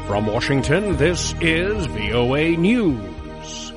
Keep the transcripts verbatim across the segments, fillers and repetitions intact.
From Washington, this is V O A News.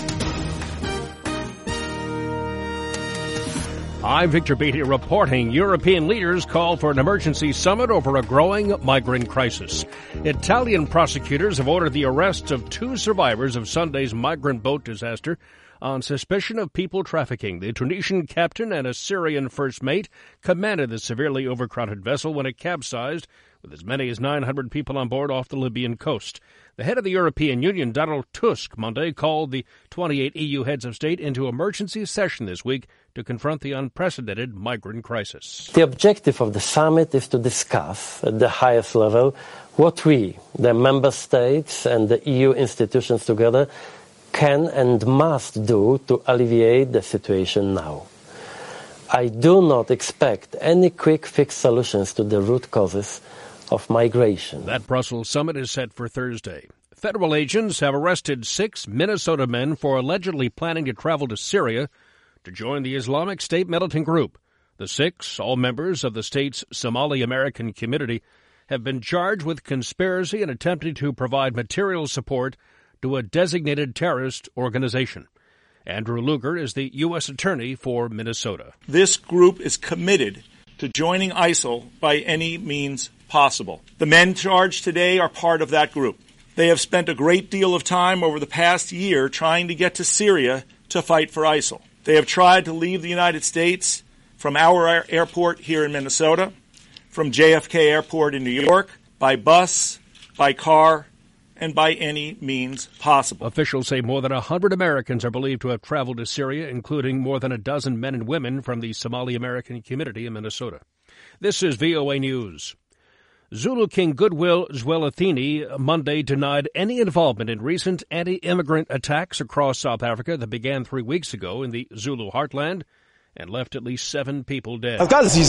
I'm Victor Beatty reporting European leaders call for an emergency summit over a growing migrant crisis. Italian prosecutors have ordered the arrest of two survivors of Sunday's migrant boat disaster on suspicion of people trafficking. The Tunisian captain and a Syrian first mate commanded the severely overcrowded vessel when it capsized, with as many as nine hundred people on board off the Libyan coast. The head of the European Union, Donald Tusk, Monday called the twenty-eight E U heads of state into emergency session this week to confront the unprecedented migrant crisis. The objective of the summit is to discuss at the highest level what we, the member states and the E U institutions together, can and must do to alleviate the situation now. I do not expect any quick fix solutions to the root causes of migration. That Brussels summit is set for Thursday. Federal agents have arrested six Minnesota men for allegedly planning to travel to Syria to join the Islamic State militant group. The six, all members of the state's Somali American community, have been charged with conspiracy and attempting to provide material support to a designated terrorist organization. Andrew Luger is the U S attorney for Minnesota. This group is committed to joining ISIL by any means possible. The men charged today are part of that group. They have spent a great deal of time over the past year trying to get to Syria to fight for ISIL. They have tried to leave the United States from our airport here in Minnesota, from J F K Airport in New York, by bus, by car, and by any means possible. Officials say more than one hundred Americans are believed to have traveled to Syria, including more than a dozen men and women from the Somali American community in Minnesota. This is V O A News. Zulu King Goodwill Zwelithini Monday denied any involvement in recent anti-immigrant attacks across South Africa that began three weeks ago in the Zulu heartland and left at least seven people dead.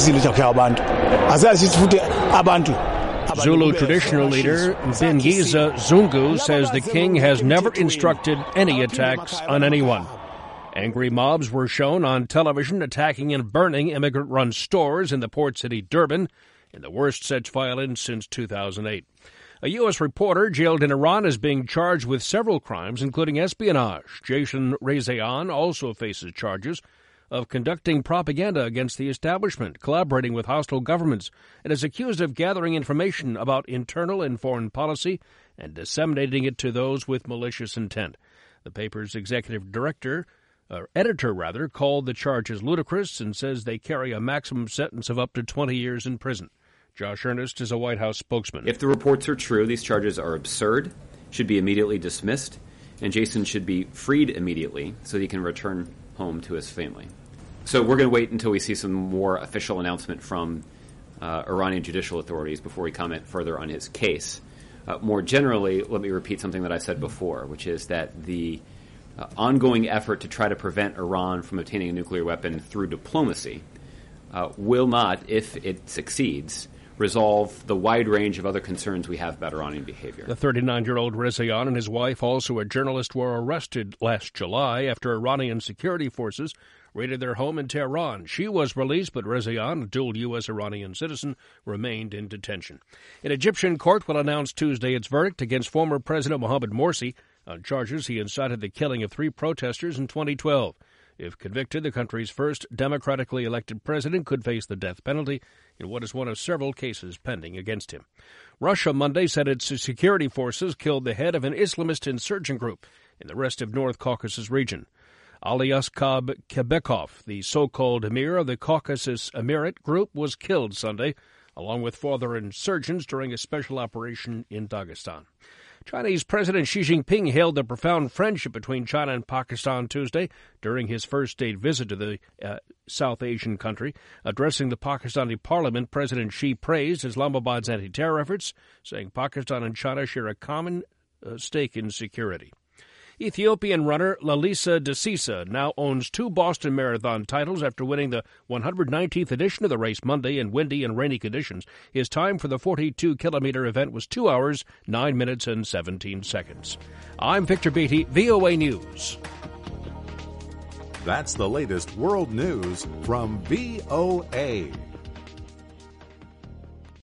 Zulu traditional leader Mbiza Zungu says the king has never instructed any attacks on anyone. Angry mobs were shown on television attacking and burning immigrant-run stores in the port city Durban, in the worst such violence since two thousand eight. A U S reporter jailed in Iran is being charged with several crimes, including espionage. Jason Rezaian also faces charges of conducting propaganda against the establishment, collaborating with hostile governments, and is accused of gathering information about internal and foreign policy and disseminating it to those with malicious intent. The paper's executive director, or editor rather, called the charges ludicrous and says they carry a maximum sentence of up to twenty years in prison. Josh Earnest is a White House spokesman. If the reports are true, these charges are absurd, should be immediately dismissed, and Jason should be freed immediately so he can return home to his family. So we're going to wait until we see some more official announcement from uh, Iranian judicial authorities before we comment further on his case. Uh, more generally, let me repeat something that I said before, which is that the uh, ongoing effort to try to prevent Iran from obtaining a nuclear weapon through diplomacy uh, will not, if it succeeds, resolve the wide range of other concerns we have about Iranian behavior. The thirty-nine-year-old Rezaian and his wife, also a journalist, were arrested last July after Iranian security forces raided their home in Tehran. She was released, but Rezaian, a dual U S Iranian citizen, remained in detention. An Egyptian court will announce Tuesday its verdict against former President Mohamed Morsi on charges he incited the killing of three protesters in twenty twelve. If convicted, the country's first democratically elected president could face the death penalty in what is one of several cases pending against him. Russia Monday said its security forces killed the head of an Islamist insurgent group in the rest of North Caucasus region. Alyaskab Kebekov, the so-called emir of the Caucasus Emirate group, was killed Sunday, along with four other insurgents during a special operation in Dagestan. Chinese President Xi Jinping hailed the profound friendship between China and Pakistan Tuesday during his first state visit to the uh, South Asian country. Addressing the Pakistani parliament, President Xi praised Islamabad's anti-terror efforts, saying Pakistan and China share a common uh, stake in security. Ethiopian runner Lalisa Desisa now owns two Boston Marathon titles after winning the one hundred nineteenth edition of the race Monday in windy and rainy conditions. His time for the forty-two kilometer event was two hours, nine minutes, and seventeen seconds. I'm Victor Beatty, V O A News. That's the latest world news from V O A.